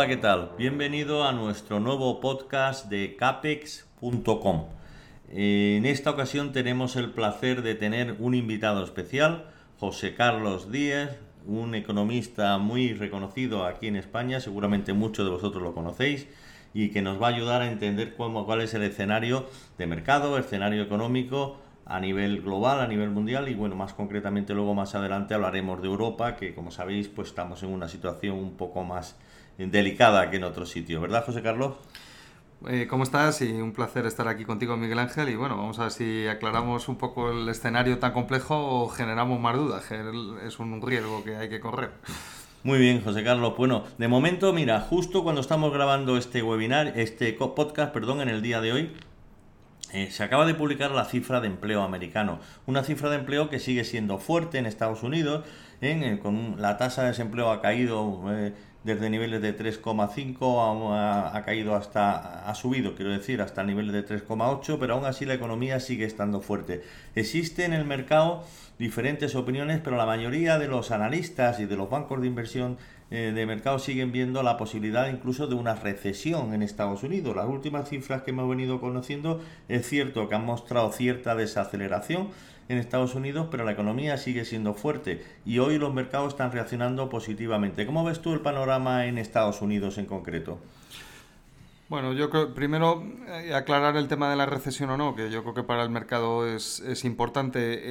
Hola, ¿qué tal? Bienvenido a nuestro nuevo podcast de capex.com. En esta ocasión tenemos el placer de tener un invitado especial, José Carlos Díez, un economista muy reconocido aquí en España, seguramente muchos de vosotros lo conocéis, y que nos va a ayudar a entender cuál es el escenario de mercado, el escenario económico a nivel global, a nivel mundial, y bueno, más concretamente luego más adelante hablaremos de Europa, que como sabéis pues estamos en una situación un poco más delicada que en otros sitios, ¿verdad, José Carlos? ¿Cómo estás? Y un placer estar aquí contigo, Miguel Ángel. Y bueno, vamos a ver si aclaramos un poco el escenario tan complejo o generamos más dudas, que es un riesgo que hay que correr. Muy bien, José Carlos. Bueno, de momento, mira, justo cuando estamos grabando este webinar, podcast, en el día de hoy, se acaba de publicar la cifra de empleo americano, una cifra de empleo que sigue siendo fuerte en Estados Unidos, con la tasa de desempleo ha caído desde niveles de 3,5, ha caído ha subido, quiero decir, hasta niveles de 3,8, pero aún así la economía sigue estando fuerte. Existe en el mercado diferentes opiniones, pero la mayoría de los analistas y de los bancos de inversión de mercado siguen viendo la posibilidad incluso de una recesión en Estados Unidos. Las últimas cifras que hemos venido conociendo es cierto que han mostrado cierta desaceleración en Estados Unidos, pero la economía sigue siendo fuerte y hoy los mercados están reaccionando positivamente. ¿Cómo ves tú el panorama en Estados Unidos en concreto? Bueno, yo creo, primero aclarar el tema de la recesión o no, que yo creo que para el mercado es importante.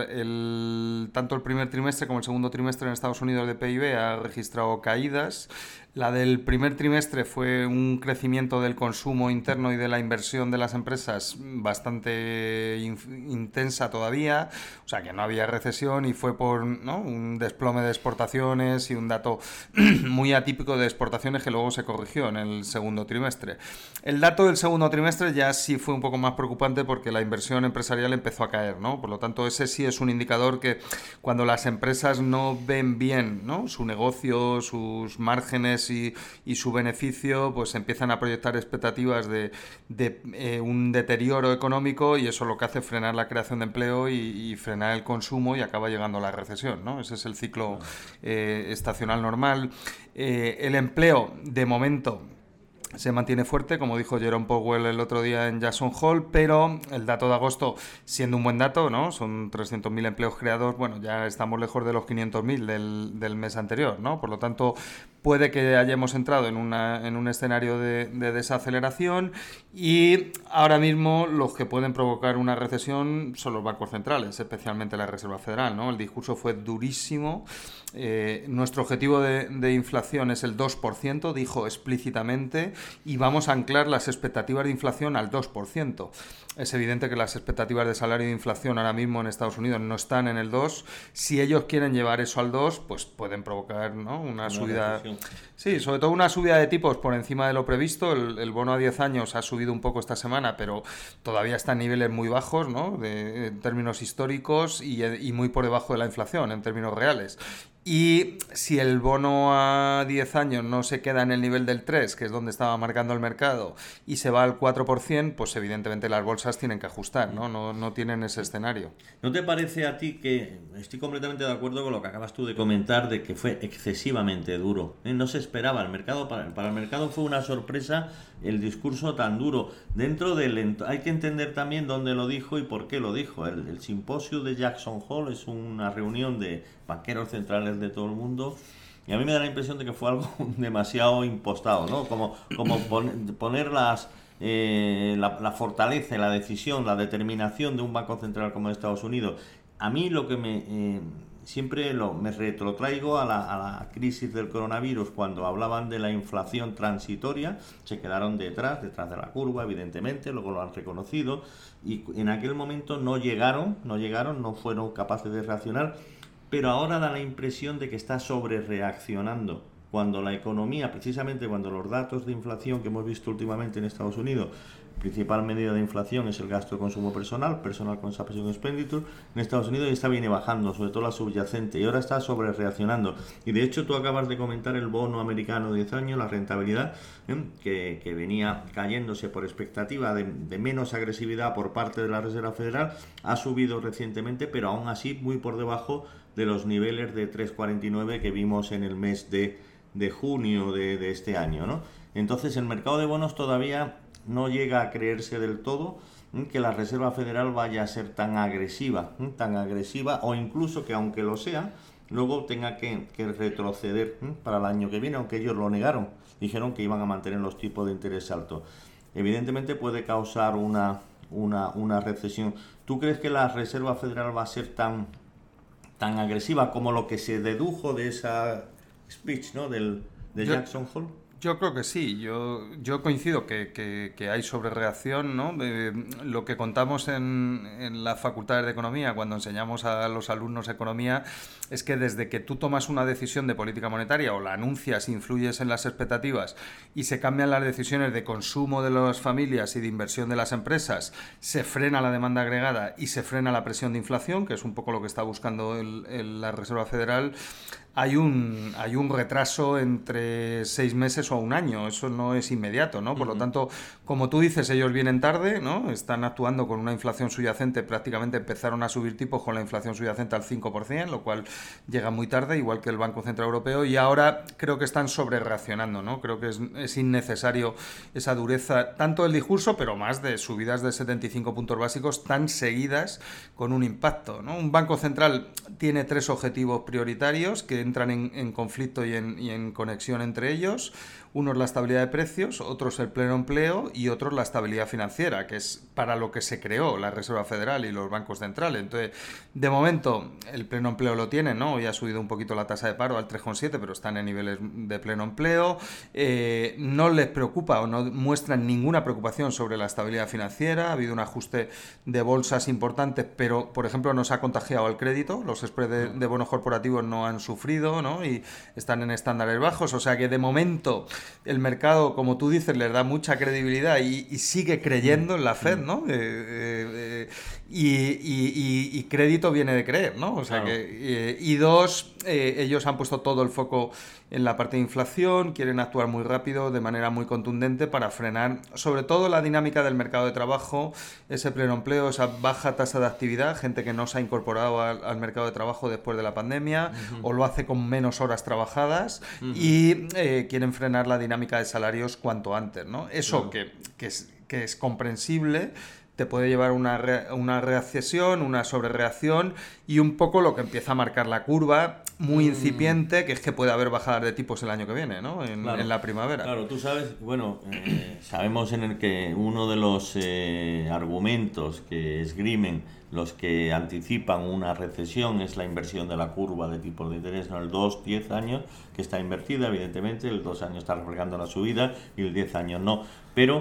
Tanto el primer trimestre como el segundo trimestre en Estados Unidos de PIB ha registrado caídas. La del primer trimestre fue un crecimiento del consumo interno y de la inversión de las empresas bastante intensa todavía, o sea que no había recesión y fue por un desplome de exportaciones y un dato muy atípico de exportaciones que luego se corrigió en el segundo trimestre. El dato del segundo trimestre ya sí fue un poco más preocupante porque la inversión empresarial empezó a caer, ¿no? Por lo tanto, ese sí es un indicador que cuando las empresas no ven bien, ¿no?, su negocio, sus márgenes y su beneficio, pues empiezan a proyectar expectativas de un deterioro económico y eso lo que hace es frenar la creación de empleo y frenar el consumo y acaba llegando a la recesión, ¿no? Ese es el ciclo estacional normal. El empleo, de momento, se mantiene fuerte, como dijo Jerome Powell el otro día en Jackson Hole, pero el dato de agosto, siendo un buen dato, ¿no?, son 300.000 empleos creados, bueno, ya estamos lejos de los 500.000 del mes anterior, ¿no? Por lo tanto, puede que hayamos entrado en un escenario de desaceleración y ahora mismo los que pueden provocar una recesión son los bancos centrales, especialmente la Reserva Federal, ¿no? El discurso fue durísimo. Nuestro objetivo de inflación es el 2%, dijo explícitamente, y vamos a anclar las expectativas de inflación al 2%. Es evidente que las expectativas de salario de inflación ahora mismo en Estados Unidos no están en el 2. Si ellos quieren llevar eso al 2, pues pueden provocar, ¿no?, una subida. Recesión. Sí, sobre todo una subida de tipos por encima de lo previsto. El bono a 10 años ha subido un poco esta semana, pero todavía está en niveles muy bajos, ¿no?, en términos históricos y muy por debajo de la inflación en términos reales. Y si el bono a 10 años no se queda en el nivel del 3, que es donde estaba marcando el mercado, y se va al 4%, pues evidentemente las bolsas tienen que ajustar, ¿no? No tienen ese escenario. ¿No te parece a ti que estoy completamente de acuerdo con lo que acabas tú de comentar, de que fue excesivamente duro? No se esperaba el mercado, para el mercado fue una sorpresa el discurso tan duro. Hay que entender también dónde lo dijo y por qué lo dijo. El simposio de Jackson Hole es una reunión de banqueros centrales de todo el mundo y a mí me da la impresión de que fue algo demasiado impostado, ¿no? Como poner la fortaleza, la decisión, la determinación de un banco central como Estados Unidos. A mí lo que siempre me retrotraigo a la crisis del coronavirus, cuando hablaban de la inflación transitoria, se quedaron detrás de la curva, evidentemente, luego lo han reconocido, y en aquel momento no fueron capaces de reaccionar, pero ahora da la impresión de que está sobre reaccionando. Cuando la economía, precisamente cuando los datos de inflación que hemos visto últimamente en Estados Unidos, principal medida de inflación es el gasto de consumo personal consumption expenditure, en Estados Unidos ya viene bajando, sobre todo la subyacente, y ahora está sobre reaccionando. Y de hecho tú acabas de comentar el bono americano de 10 años, la rentabilidad, que venía cayéndose por expectativa de menos agresividad por parte de la Reserva Federal, ha subido recientemente, pero aún así muy por debajo de los niveles de 3,49 que vimos en el mes de de junio de este año, ¿no? Entonces el mercado de bonos todavía no llega a creerse del todo que la Reserva Federal vaya a ser tan agresiva, o incluso que aunque lo sea, luego tenga que retroceder para el año que viene, aunque ellos lo negaron, dijeron que iban a mantener los tipos de interés altos. Evidentemente puede causar una recesión. ¿Tú crees que la Reserva Federal va a ser tan agresiva como lo que se dedujo de esa speech, ¿no? de Jackson Hole? Yo creo que sí, yo coincido que hay sobrereacción, ¿no? Lo que contamos en las facultades de economía, cuando enseñamos a los alumnos economía, es que desde que tú tomas una decisión de política monetaria o la anuncias, influyes en las expectativas y se cambian las decisiones de consumo de las familias y de inversión de las empresas, se frena la demanda agregada y se frena la presión de inflación, que es un poco lo que está buscando la Reserva Federal. Hay un retraso entre 6 meses o un año, eso no es inmediato, ¿no? Por lo tanto, como tú dices, ellos vienen tarde, ¿no? Están actuando con una inflación subyacente, prácticamente empezaron a subir tipos con la inflación subyacente al 5%, lo cual llega muy tarde, igual que el Banco Central Europeo, y ahora creo que están sobrereaccionando, ¿no? Creo que es innecesario esa dureza, tanto del discurso, pero más de subidas de 75 puntos básicos tan seguidas con un impacto, ¿no? Un Banco Central tiene 3 objetivos prioritarios que entran en conflicto y en conexión entre ellos. Uno es la estabilidad de precios, otro es el pleno empleo y otro es la estabilidad financiera, que es para lo que se creó la Reserva Federal y los bancos centrales. Entonces, de momento, el pleno empleo lo tienen, ¿no? Hoy ha subido un poquito la tasa de paro al 3,7, pero están en niveles de pleno empleo. No les preocupa o no muestran ninguna preocupación sobre la estabilidad financiera. Ha habido un ajuste de bolsas importantes, pero, por ejemplo, no se ha contagiado el crédito. Los spreads de bonos corporativos no han sufrido, ¿no? Y están en estándares bajos. O sea que, de momento, el mercado, como tú dices, les da mucha credibilidad y sigue creyendo en la Fed, ¿no? Y crédito viene de creer, ¿no? O sea Claro. Ellos han puesto todo el foco en la parte de inflación, quieren actuar muy rápido, de manera muy contundente para frenar, sobre todo la dinámica del mercado de trabajo, ese pleno empleo, esa baja tasa de actividad, gente que no se ha incorporado al mercado de trabajo después de la pandemia o lo hace con menos horas trabajadas y quieren frenar la dinámica de salarios cuanto antes, ¿no? Eso que es comprensible, te puede llevar una recesión, una sobrereacción y un poco lo que empieza a marcar la curva muy incipiente, que es que puede haber bajadas de tipos el año que viene, ¿no? En la primavera. Claro, tú sabes, bueno, sabemos en el que uno de los argumentos que esgrimen los que anticipan una recesión es la inversión de la curva de tipos de interés, ¿no? El 2-10 años que está invertida, evidentemente, el 2 años está reflejando la subida y el 10 años no. Pero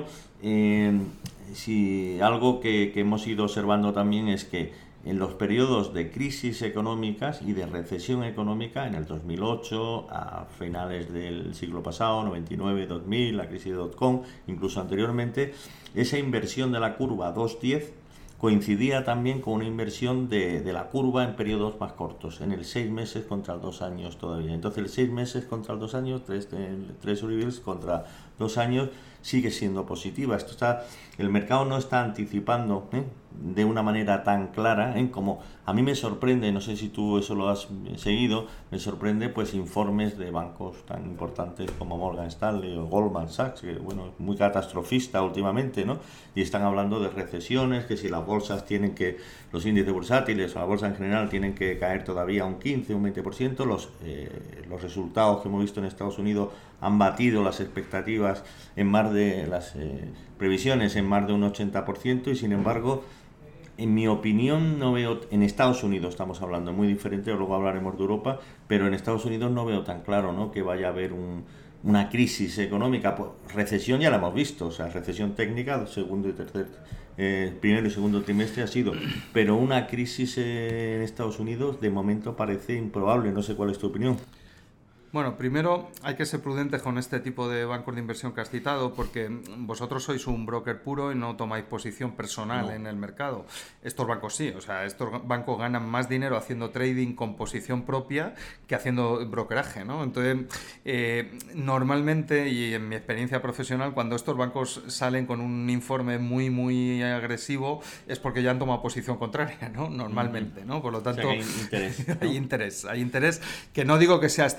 si algo que hemos ido observando también es que en los periodos de crisis económicas y de recesión económica, en el 2008, a finales del siglo pasado, 99, 2000, la crisis de .com, incluso anteriormente, esa inversión de la curva 2-10 coincidía también con una inversión de la curva en periodos más cortos, en el 6 meses contra el 2 años todavía. Entonces el 6 meses contra el 2 años, 3 bills contra 2 años, sigue siendo positiva. El mercado no está anticipando de una manera tan clara, como a mí me sorprende, no sé si tú eso lo has seguido, me sorprende pues informes de bancos tan importantes como Morgan Stanley o Goldman Sachs, que bueno, es muy catastrofista últimamente, ¿no? Y están hablando de recesiones, que si las bolsas los índices bursátiles o la bolsa en general tienen que caer todavía un 15, un 20%, los resultados que hemos visto en Estados Unidos han batido las expectativas en más de las previsiones en más de un 80% y sin embargo, en mi opinión, no veo, en Estados Unidos estamos hablando, muy diferente, luego hablaremos de Europa, pero en Estados Unidos no veo tan claro, ¿no?, que vaya a haber una crisis económica. Pues, recesión ya la hemos visto, o sea, recesión técnica, segundo y tercer, primero y segundo trimestre ha sido, pero una crisis en Estados Unidos de momento parece improbable, no sé cuál es tu opinión. Bueno, primero hay que ser prudentes con este tipo de bancos de inversión que has citado porque vosotros sois un broker puro y no tomáis posición personal en el mercado. Estos bancos sí, o sea, estos bancos ganan más dinero haciendo trading con posición propia que haciendo brokeraje, ¿no? Entonces, normalmente y en mi experiencia profesional, cuando estos bancos salen con un informe muy, muy agresivo es porque ya han tomado posición contraria, ¿no? Normalmente, ¿no? Por lo tanto, o sea, que hay interés, ¿no? hay interés que no digo que sea este caso,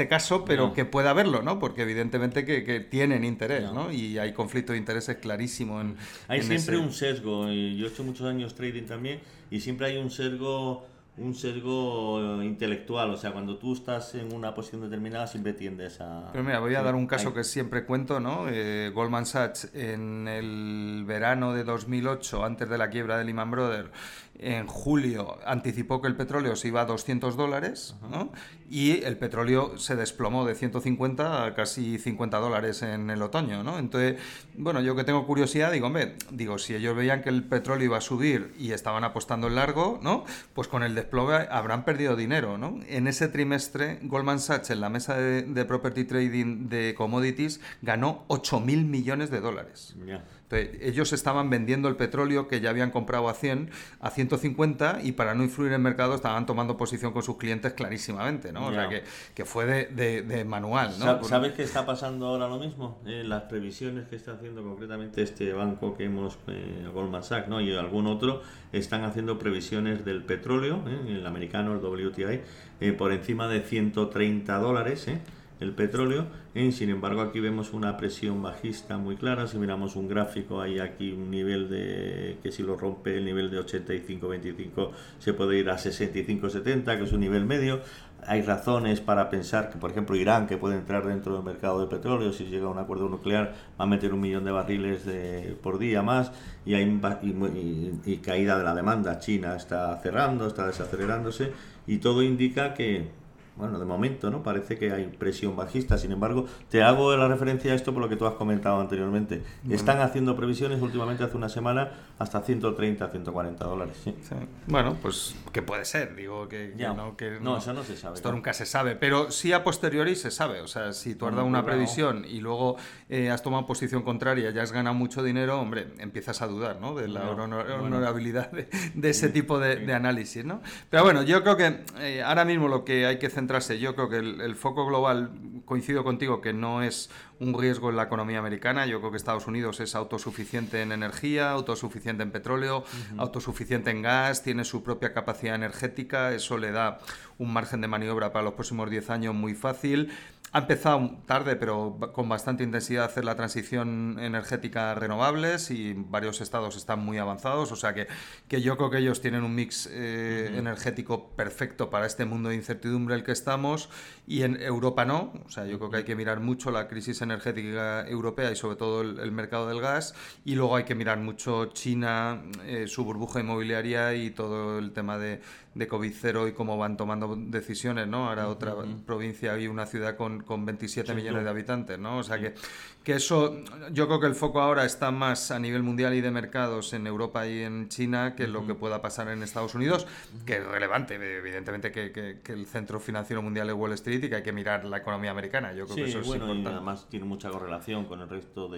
pero No. que pueda haberlo, ¿no? Porque evidentemente que tienen interés, No. ¿no? Y hay conflicto de intereses clarísimo Hay en siempre ese... un sesgo, y yo he hecho muchos años trading también, y siempre hay un sesgo intelectual, o sea, cuando tú estás en una posición determinada siempre tiendes a... Pero mira, voy a Sí, dar un caso hay- que siempre cuento, ¿no? Goldman Sachs en el verano de 2008, antes de la quiebra de Lehman Brothers, en julio anticipó que el petróleo se iba a $200, ¿no? Y el petróleo se desplomó de 150 a casi $50 en el otoño, ¿no? Entonces, bueno, yo que tengo curiosidad, digo, hombre, digo, si ellos veían que el petróleo iba a subir y estaban apostando en largo, ¿no? Pues con el desplome habrán perdido dinero, ¿no? En ese trimestre, Goldman Sachs en la mesa de property trading de commodities ganó $8.000 millones. Ya. Entonces, ellos estaban vendiendo el petróleo que ya habían comprado a 100, a 150, y para no influir en el mercado estaban tomando posición con sus clientes clarísimamente, ¿no? O sea, Ya. que fue de manual, ¿no? ¿Sabes qué está pasando ahora lo mismo? Las previsiones que está haciendo concretamente este banco que hemos, Goldman Sachs, ¿no? Y algún otro, están haciendo previsiones del petróleo, el americano, el WTI, por encima de $130, el petróleo. Sin embargo, aquí vemos una presión bajista muy clara. Si miramos un gráfico, hay aquí un nivel de que si lo rompe el nivel de 85-25 se puede ir a 65-70, que es un nivel medio. Hay razones para pensar que, por ejemplo, Irán, que puede entrar dentro del mercado de petróleo, si llega a un acuerdo nuclear, va a meter 1 millón de barriles por día más, y hay y caída de la demanda. China está cerrando, está desacelerándose, y todo indica que, bueno, de momento, ¿no? Parece que hay presión bajista. Sin embargo, te hago la referencia a esto por lo que tú has comentado anteriormente. Están haciendo previsiones últimamente, hace una semana, hasta $130-$140. Sí. Sí. Bueno, pues que puede ser, digo que Ya. que No, eso no se sabe, Esto claro. nunca se sabe, pero sí a posteriori se sabe. O sea, si tú has Bueno, dado una claro. previsión y luego has tomado posición contraria, ya has ganado mucho dinero, hombre, empiezas a dudar, ¿no? De la Bueno. honorabilidad de ese tipo de análisis, ¿no? Pero bueno, yo creo que ahora mismo lo que hay que centrarse, yo creo que el foco global, coincido contigo, que no es un riesgo en la economía americana. Yo creo que Estados Unidos es autosuficiente en energía, autosuficiente en petróleo, autosuficiente en gas, tiene su propia capacidad energética, eso le da un margen de maniobra para los próximos 10 años muy fácil. Ha empezado tarde, pero con bastante intensidad, a hacer la transición energética a renovables, y varios estados están muy avanzados, o sea que yo creo que ellos tienen un mix energético perfecto para este mundo de incertidumbre en el que estamos, y en Europa no. O sea, yo creo que hay que mirar mucho la crisis energética europea y sobre todo el mercado del gas, y luego hay que mirar mucho China, su burbuja inmobiliaria y todo el tema de COVID-0 y cómo van tomando decisiones, ¿no? Ahora otra provincia y una ciudad con 27 millones de habitantes, ¿no? O sea que eso, yo creo que el foco ahora está más a nivel mundial y de mercados en Europa y en China que lo que pueda pasar en Estados Unidos, que es relevante, evidentemente, que el centro financiero mundial es Wall Street y que hay que mirar la economía americana. Yo creo que eso es bueno, y importante. además tiene mucha correlación con el resto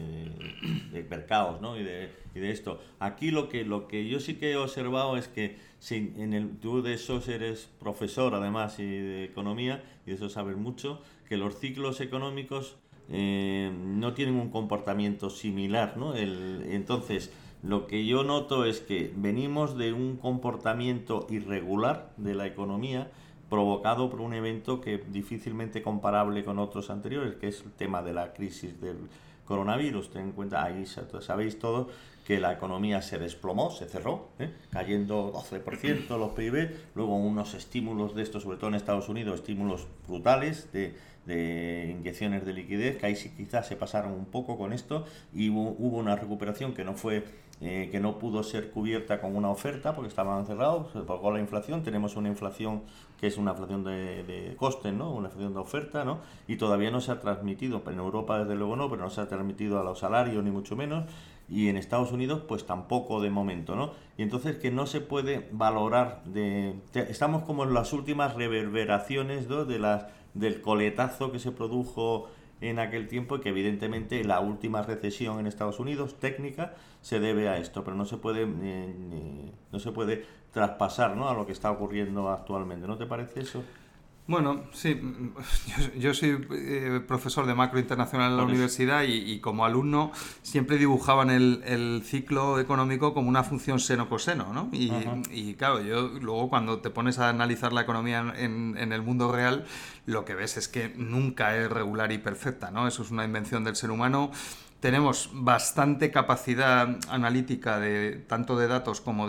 de mercados, ¿no? Y de esto. Aquí lo que yo sí que he observado es que tú de esos eres profesor, además, y de economía, y de eso sabes mucho, que los ciclos económicos no tienen un comportamiento similar, ¿no? Entonces, lo que yo noto es que venimos de un comportamiento irregular de la economía, provocado por un evento que difícilmente comparable con otros anteriores, que es el tema de la crisis del coronavirus. Ten en cuenta, ahí sabéis todos que la economía se desplomó, se cerró, cayendo 12% los PIB, luego unos estímulos de estos, sobre todo en Estados Unidos, estímulos brutales de inyecciones de liquidez, que ahí sí quizás se pasaron un poco con esto, y hubo una recuperación que no pudo ser cubierta con una oferta porque estaban cerrados, se pagó la inflación. Tenemos una inflación que es una inflación de costes, ¿no? Una inflación de oferta, ¿no? Y todavía no se ha transmitido, en Europa desde luego no, pero no se ha transmitido a los salarios ni mucho menos, y en Estados Unidos pues tampoco de momento, ¿no? Y entonces que no se puede valorar estamos como en las últimas reverberaciones, ¿no? Del coletazo que se produjo en aquel tiempo, y que evidentemente la última recesión en Estados Unidos técnica se debe a esto, pero no se puede traspasar, ¿no? A lo que está ocurriendo actualmente. ¿No te parece eso? Bueno, sí, yo soy profesor de macro internacional en la universidad y como alumno siempre dibujaban el ciclo económico como una función seno-coseno, ¿no? Y claro, yo luego cuando te pones a analizar la economía en el mundo real, lo que ves es que nunca es regular y perfecta, ¿no? Eso es una invención del ser humano. Tenemos bastante capacidad analítica de tanto de datos como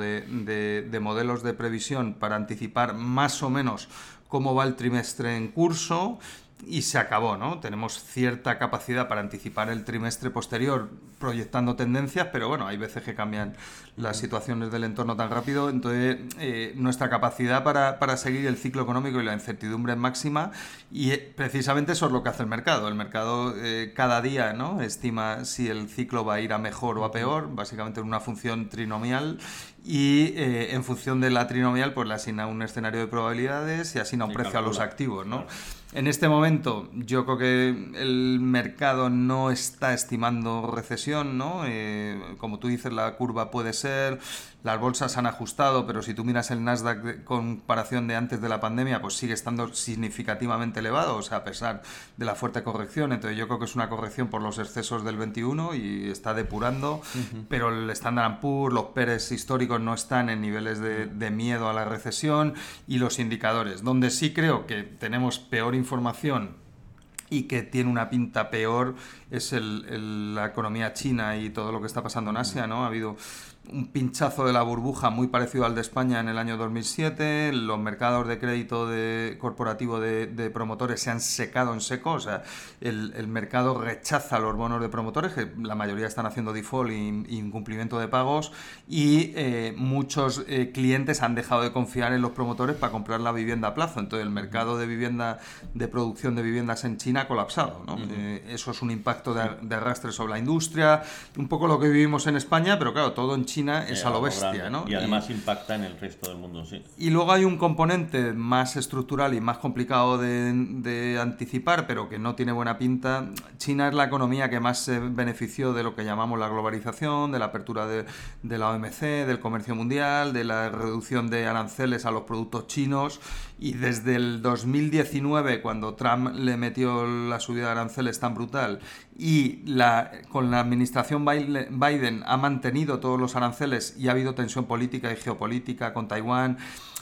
de modelos de previsión para anticipar más o menos cómo va el trimestre en curso y se acabó, ¿no? Tenemos cierta capacidad para anticipar el trimestre posterior proyectando tendencias, pero bueno, hay veces que cambian las situaciones del entorno tan rápido, entonces nuestra capacidad para seguir el ciclo económico y la incertidumbre es máxima y precisamente eso es lo que hace el mercado. El mercado cada día, ¿no?, estima si el ciclo va a ir a mejor o a peor, básicamente en una función trinomial y en función de la trinomial pues le asigna un escenario de probabilidades y asigna un precio calcula a los activos, ¿no? Claro. En este momento yo creo que el mercado no está estimando recesión, ¿no? Como tú dices, la curva puede ser, las bolsas han ajustado, pero si tú miras el Nasdaq con comparación de antes de la pandemia, pues sigue estando significativamente elevado, o sea, a pesar de la fuerte corrección. Entonces yo creo que es una corrección por los excesos del 21 y está depurando, pero el Standard & Poor's, los PERs históricos no están en niveles de miedo a la recesión y los indicadores, donde sí creo que tenemos peor información y que tiene una pinta peor es la economía china y todo lo que está pasando en Asia, ¿no? Ha habido un pinchazo de la burbuja muy parecido al de España en el año 2007, los mercados de crédito corporativo de promotores se han secado en seco, o sea, el mercado rechaza los bonos de promotores, que la mayoría están haciendo default e incumplimiento de pagos, y muchos clientes han dejado de confiar en los promotores para comprar la vivienda a plazo, entonces el mercado de vivienda, de producción de viviendas en China ha colapsado, ¿no? Eso es un impacto de arrastre sobre la industria, un poco lo que vivimos en España, pero claro, todo en China es a lo bestia, ¿no? Y además impacta en el resto del mundo, sí. Y luego hay un componente más estructural y más complicado de anticipar, pero que no tiene buena pinta. China es la economía que más se benefició de lo que llamamos la globalización, de la apertura de la OMC, del comercio mundial, de la reducción de aranceles a los productos chinos, y desde el 2019, cuando Trump le metió la subida de aranceles tan brutal y con la administración Biden ha mantenido todos los aranceles y ha habido tensión política y geopolítica con Taiwán,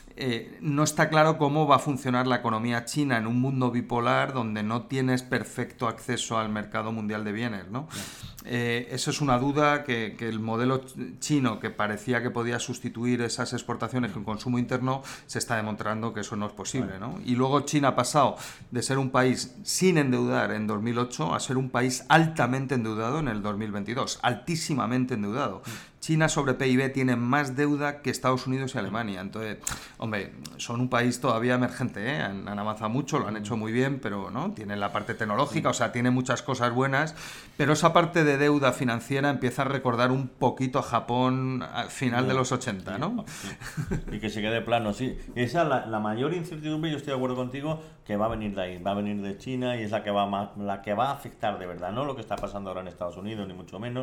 no está claro cómo va a funcionar la economía china en un mundo bipolar donde no tienes perfecto acceso al mercado mundial de bienes, ¿no? Eso es una duda que el modelo chino, que parecía que podía sustituir esas exportaciones con consumo interno, se está demostrando que eso no es posible, ¿no? Y luego China ha pasado de ser un país sin endeudar en 2008 a ser un país altamente endeudado en el 2022, altísimamente endeudado. China sobre PIB tiene más deuda que Estados Unidos y Alemania. Entonces, hombre, son un país todavía emergente, ¿eh? Han avanzado mucho, lo han hecho muy bien, pero ¿no? Tienen la parte tecnológica, o sea, tiene muchas cosas buenas, pero esa parte de deuda financiera empieza a recordar un poquito a Japón al final de los 80, ¿no? Sí. Y que se quede plano, sí. Esa es la mayor incertidumbre, yo estoy de acuerdo contigo, que va a venir de ahí, va a venir de China y es la que va a afectar de verdad, no lo que está pasando ahora en Estados Unidos, ni mucho menos,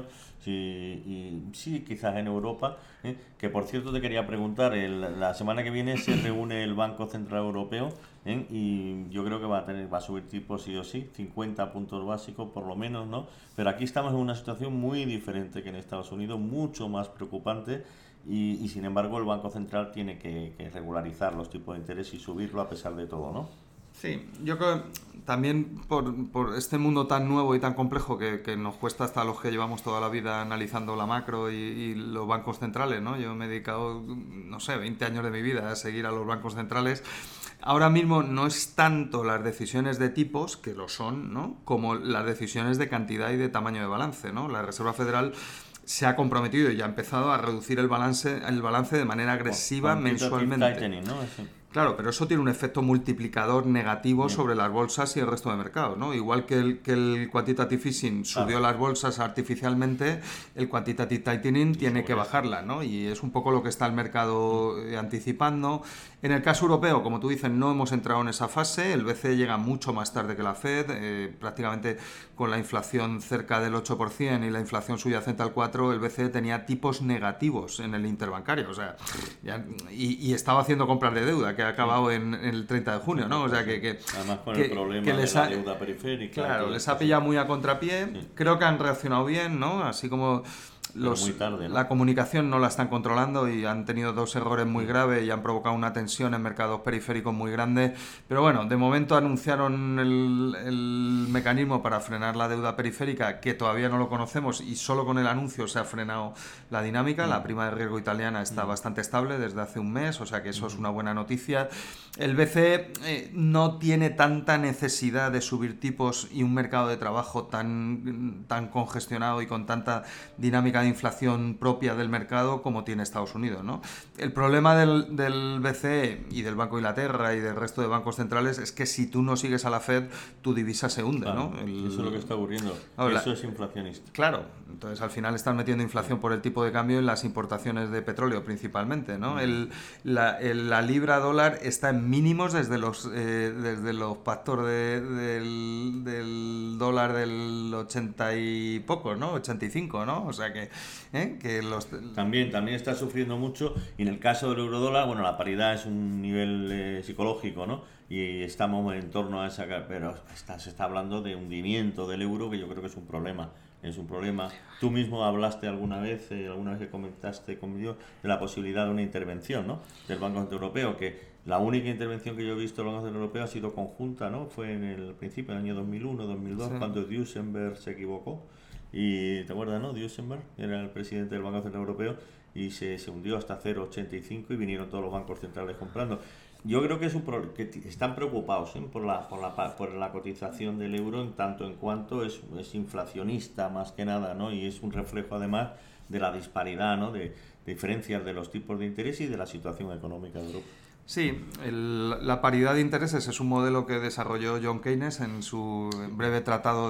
sí, quizás en Europa, que por cierto te quería preguntar, la semana que viene se reúne el Banco Central Europeo, y yo creo que va a subir tipos sí o sí, 50 puntos básicos por lo menos, ¿no? Pero aquí estamos en una situación muy diferente que en Estados Unidos, mucho más preocupante, y sin embargo el Banco Central tiene que regularizar los tipos de interés y subirlo a pesar de todo, ¿no? Sí, yo creo que también por este mundo tan nuevo y tan complejo que nos cuesta hasta los que llevamos toda la vida analizando la macro y los bancos centrales, ¿no? Yo me he dedicado, no sé, 20 años de mi vida a seguir a los bancos centrales. Ahora mismo no es tanto las decisiones de tipos, que lo son, ¿no?, como las decisiones de cantidad y de tamaño de balance, ¿no? La Reserva Federal se ha comprometido y ya ha empezado a reducir el balance de manera agresiva mensualmente. Tightening, ¿no? Claro, pero eso tiene un efecto multiplicador negativo sobre las bolsas y el resto de mercados, ¿no? Igual que el quantitative easing subió las bolsas artificialmente, el quantitative tightening tiene que bajarla, ¿no? Y es un poco lo que está el mercado anticipando. En el caso europeo, como tú dices, no hemos entrado en esa fase. El BCE llega mucho más tarde que la Fed, prácticamente con la inflación cerca del 8% y la inflación subyacente al 4%, el BCE tenía tipos negativos en el interbancario, o sea, y estaba haciendo compras de deuda, que ha acabado en el 30 de junio, ¿no? O sea, además con el problema de la deuda periférica. Claro, les ha pillado muy a contrapié. Sí. Creo que han reaccionado bien, ¿no? Así como muy tarde, ¿no? La comunicación no la están controlando y han tenido 2 errores muy graves y han provocado una tensión en mercados periféricos muy grande. Pero bueno, de momento anunciaron el mecanismo para frenar la deuda periférica, que todavía no lo conocemos, y solo con el anuncio se ha frenado la dinámica. La prima de riesgo italiana está bastante estable desde hace un mes, o sea que eso es una buena noticia. El BCE no tiene tanta necesidad de subir tipos y un mercado de trabajo tan congestionado y con tanta dinámica de inflación propia del mercado como tiene Estados Unidos, ¿no? El problema del BCE y del Banco de Inglaterra y del resto de bancos centrales es que si tú no sigues a la Fed, tu divisa se hunde, claro, ¿no? Eso es lo que está ocurriendo. Eso es inflacionista. Claro, entonces al final están metiendo inflación por el tipo de cambio en las importaciones de petróleo principalmente, ¿no? La libra dólar está en mínimos desde los pactos del dólar del 80 y poco, ¿no? 85, ¿no? O sea que También está sufriendo mucho, y en el caso del eurodólar, bueno, la paridad es un nivel psicológico, ¿no? Y estamos en torno a esa, pero se está hablando de hundimiento del euro, que yo creo que es un problema. Tú mismo hablaste alguna vez que comentaste conmigo de la posibilidad de una intervención, ¿no? Del Banco Central Europeo, que la única intervención que yo he visto del Banco Central Europeo ha sido conjunta, ¿no? Fue en el principio del año 2001, 2002, sí, cuando Duesenberg se equivocó. Y te acuerdas, ¿no? Duesenberg era el presidente del Banco Central Europeo y se hundió hasta 0,85 y vinieron todos los bancos centrales comprando. Yo creo que que están preocupados por la cotización del euro en tanto en cuanto es inflacionista más que nada, ¿no? Y es un reflejo además de la disparidad, ¿no? De diferencias de los tipos de interés y de la situación económica de Europa. Sí, la paridad de intereses es un modelo que desarrolló John Keynes en su breve tratado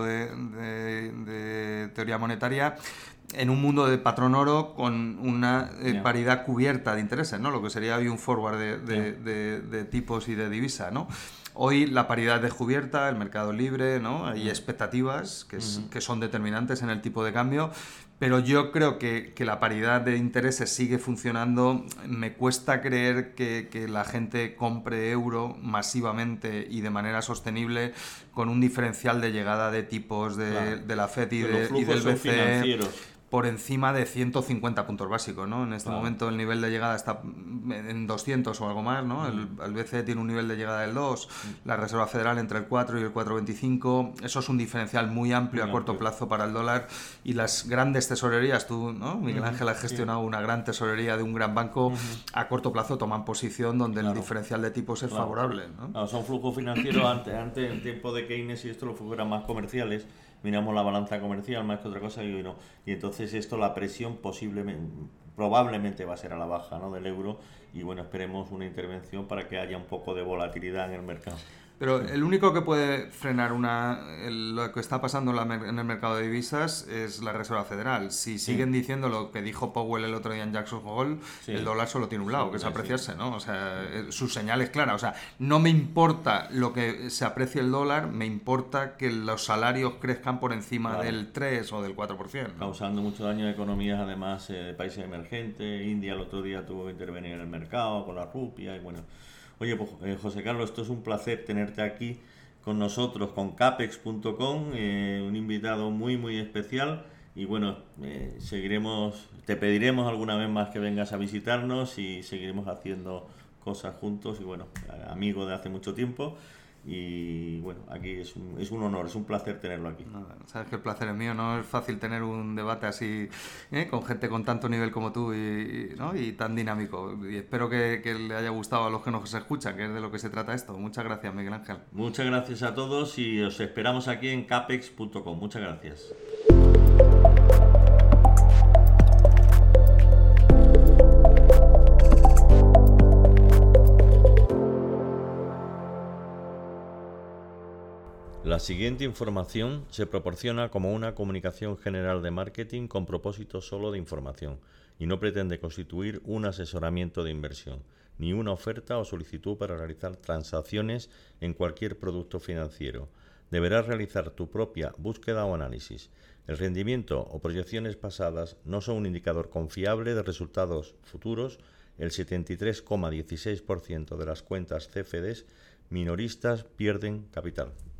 de teoría monetaria en un mundo de patrón oro con una paridad cubierta de intereses, ¿no? Lo que sería hoy un forward de tipos y de divisa, ¿no? Hoy la paridad es descubierta, el mercado libre, ¿no? Hay expectativas que son determinantes en el tipo de cambio, pero yo creo que la paridad de intereses sigue funcionando. Me cuesta creer que la gente compre euro masivamente y de manera sostenible con un diferencial de llegada de tipos de la FED y del BCE por encima de 150 puntos básicos, ¿no? En este momento el nivel de llegada está en 200 o algo más, ¿no? El BCE tiene un nivel de llegada del 2, la Reserva Federal entre el 4 y el 4,25. Eso es un diferencial muy amplio a corto plazo para el dólar, y las grandes tesorerías, tú, ¿no? Miguel Ángel ha gestionado una gran tesorería de un gran banco, a corto plazo toman posición donde el diferencial de tipos es favorable, ¿no? Son flujos financieros. Antes en tiempo de Keynes y esto, los flujos eran más comerciales. Miramos la balanza comercial más que otra cosa y hoy no. Y entonces la presión probablemente va a ser a la baja, ¿no? Del euro, y bueno, esperemos una intervención para que haya un poco de volatilidad en el mercado. Pero el único que puede frenar lo que está pasando en el mercado de divisas es la Reserva Federal. Si siguen diciendo lo que dijo Powell el otro día en Jackson Hole, el dólar solo tiene un lado, que es apreciarse, ¿no? O sea, su señal es clara. O sea, no me importa lo que se aprecie el dólar, me importa que los salarios crezcan por encima del 3 o del 4%, ¿no? Causando mucho daño a economías, además, de países emergentes. India el otro día tuvo que intervenir en el mercado con la rupia y bueno. Oye, pues José Carlos, esto es un placer tenerte aquí con nosotros, con capex.com, un invitado muy, muy especial. Y bueno, te pediremos alguna vez más que vengas a visitarnos y seguiremos haciendo cosas juntos. Y bueno, amigo de hace mucho tiempo. Y bueno, aquí es un honor, es un placer tenerlo aquí. Sabes que el placer es mío, no es fácil tener un debate así con gente con tanto nivel como tú y tan dinámico. Y espero que le haya gustado a los que nos escuchan, que es de lo que se trata esto. Muchas gracias, Miguel Ángel. Muchas gracias a todos y os esperamos aquí en capex.com. Muchas gracias. La siguiente información se proporciona como una comunicación general de marketing con propósito solo de información y no pretende constituir un asesoramiento de inversión, ni una oferta o solicitud para realizar transacciones en cualquier producto financiero. Deberás realizar tu propia búsqueda o análisis. El rendimiento o proyecciones pasadas no son un indicador confiable de resultados futuros el 73,16% de las cuentas CFDs minoristas pierden capital.